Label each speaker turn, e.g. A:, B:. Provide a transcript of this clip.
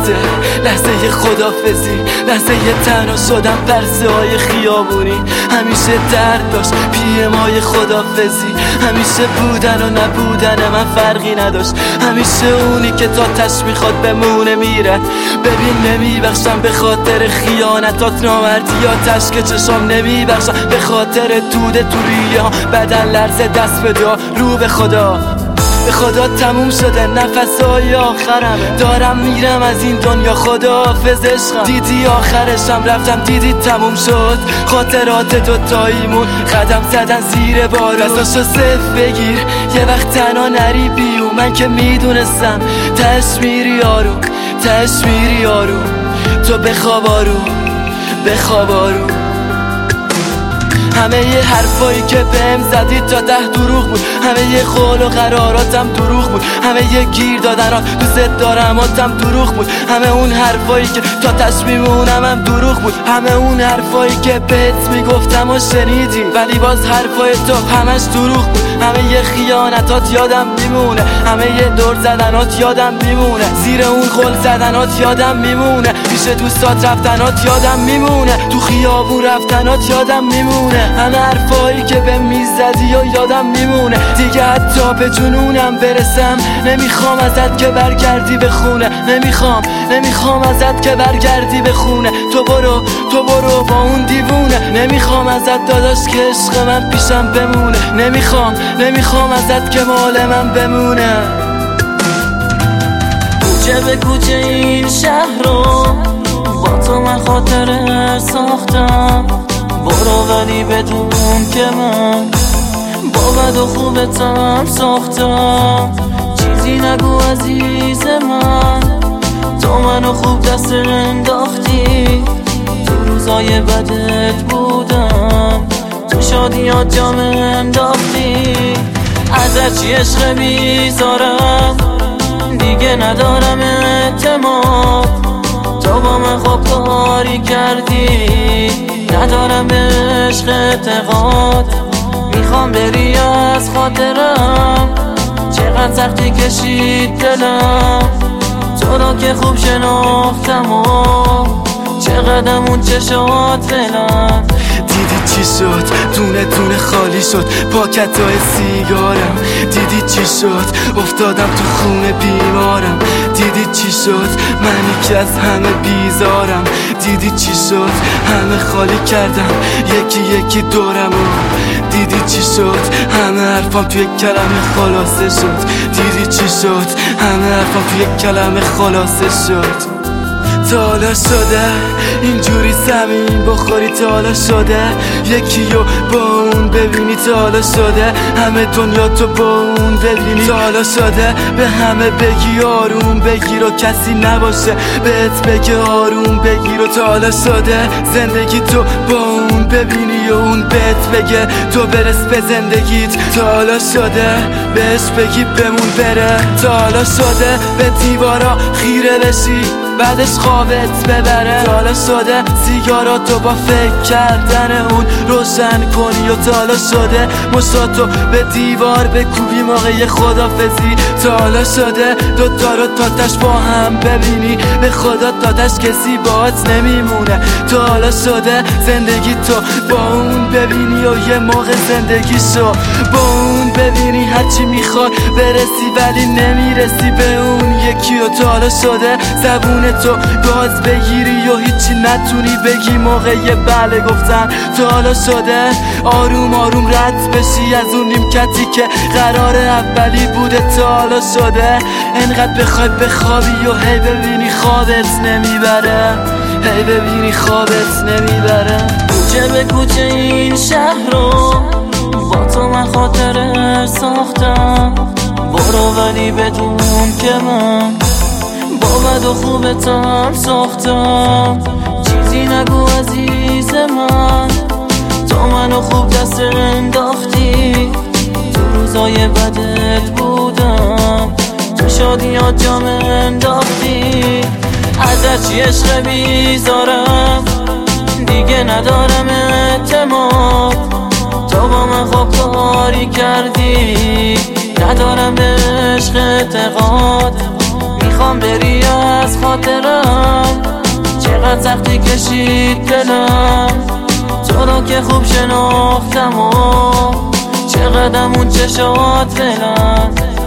A: لحظه خدافزی، لحظه تنها شدم پرسه های خیابونی. همیشه درد داشت پیمای خدافزی، همیشه بودن و نبودن من فرقی نداشت. همیشه اونی که تا تش میخواد بمونه میره. ببین نمیبخشم به خاطر خیانتات، نامردیاتش که چشام نمیبخشم به خاطر توده تو ریه. بدن لرزه دست به دعا رو به خدا، به خدا تموم شده نفسای آخرمه. دارم میرم از این دنیا، خداحافظ عشقم. دیدی آخرشم رفتم، دیدی تموم شد خاطرات دوتاییمون. قدم زدن زیر بارون، دستاشو صف بگیر یه وقت تنها نری بیو. من که میدونستم تش میری آروم، تش میری آروم. تو بخواب آروم، بخواب آروم. همه ی حرفایی که بهم زدی تا 10 دروغ بود. همه ی قول و قراراتم دروغ بود. همه ی گیر دادنات دوست دارماتم دروغ بود. همه اون حرفایی که تا تش میمونم هم دروغ بود. همه اون حرفایی که بهت میگفتم و شنیدی، ولی باز حرفای تو همش دروغ بود. همه ی خیانتات یادم میمونه، همه ی دور زدنات یادم میمونه، زیر اون قول زدنات یادم میمونه، پیش دوستات رفتنات یادم میمونه، تو خیابون رفتنات یادم میمونه. همه حرفایی که به میزدی و یادم میمونه. دیگه حتی به جنونم برسم نمیخوام ازت که برگردی به خونه. نمیخوام ازت که برگردی به خونه. تو برو با اون دیوونه. نمیخوام ازت داداش که عشق من پیشم بمونه. نمیخوام ازت که مال من بمونه.
B: کوچه به کوچه این شهر رو با تو من خاطره ساختم. برو ولی بدون که من با بد و خوبتم ساختم. چیزی نگو عزیز من، تو منو خوب دست انداختی. تو روزای بدت بودم، تو شادیات جام انداختی. ازت چی عشق میذارم، دیگه ندارم اعتماد. تو با من خوب کاری کردی، ندارم به عشق اعتقاد. میخوام بری از خاطرم، چقدر سختی کشید دلم. تو را که خوب شناختم و چقدر اون چشات فلم.
A: دیدی چی شد دونه خالی شد پاکتای سیگارم. دیدی چی شد افتادم تو خونه بیمارم. دیدی چی شد منی که از همه بیزارم. دیدی چی شد همه خالی کردم یکی دورم. دیدی چی شد همه حرفام توی کلمه خلاصه شد. دیدی چی شد همه حرفام توی کلمه خلاصه شد. تا حالا شده اینجوری زمین بخوری؟ تا حالا شده یکیو با اون ببینی؟ تا حالا شده همه دنیا تو با اون ببینی؟ تا حالا شده به همه بگی آروم بگیر و کسی نباشه بهت بگه آروم بگیر؟ و تا حالا شده زندگی تو با اون ببینی و اون بهت بگه تو برس به زندگیت؟ تا حالا شده بهش بگی بمون بره؟ تا حالا شده به دیوارا خیره بشی بعدش خوابت ببره؟ تا حالا شده سیگاراتو با فکر کردن اون روشن کنی؟ و تا حالا شده مشتاتو به دیوار بکوبی موقع خدافزی؟ تا حالا شده دوتا رو تاتش با هم ببینی؟ به خدا تاتش کسی باهات نمیمونه. تا حالا شده زندگی تو با اون ببینی و یه موقع زندگیشو با اون ببینی؟ هرچی میخوای برسی ولی نمیرسی به اون یکی. و تا حالا شده زبون تو گاز بگیری و هیچی نتونی بگی موقع بله گفتن؟ تا حالا شده آروم رد بشی از اون نیمکتی که قرار اولی بوده؟ تا حالا شده انقدر بخوای بخوابی و هی ببینی خوابت نمیبره، هی ببینی خوابت نمیبره.
B: کوچه به کوچه این شهر رو با تو من خاطره ساختم. برو ولی بدون که من با بد و خوبتم ساختم. چیزی نگو عزیز من، تو منو خوب دست انداختی. تو روزای بدت بودم، تو شادیات جام انداختی. ازت چی عشق بیزارم، دیگه ندارم اعتماد. تو با من خوب کاری کردی، ندارم به عشق اعتقاد. نمیخوام بری از خاطرم، چقدر سختی کشید دلم تو رو که خوب شناختم و چقدر اون چشات فعلا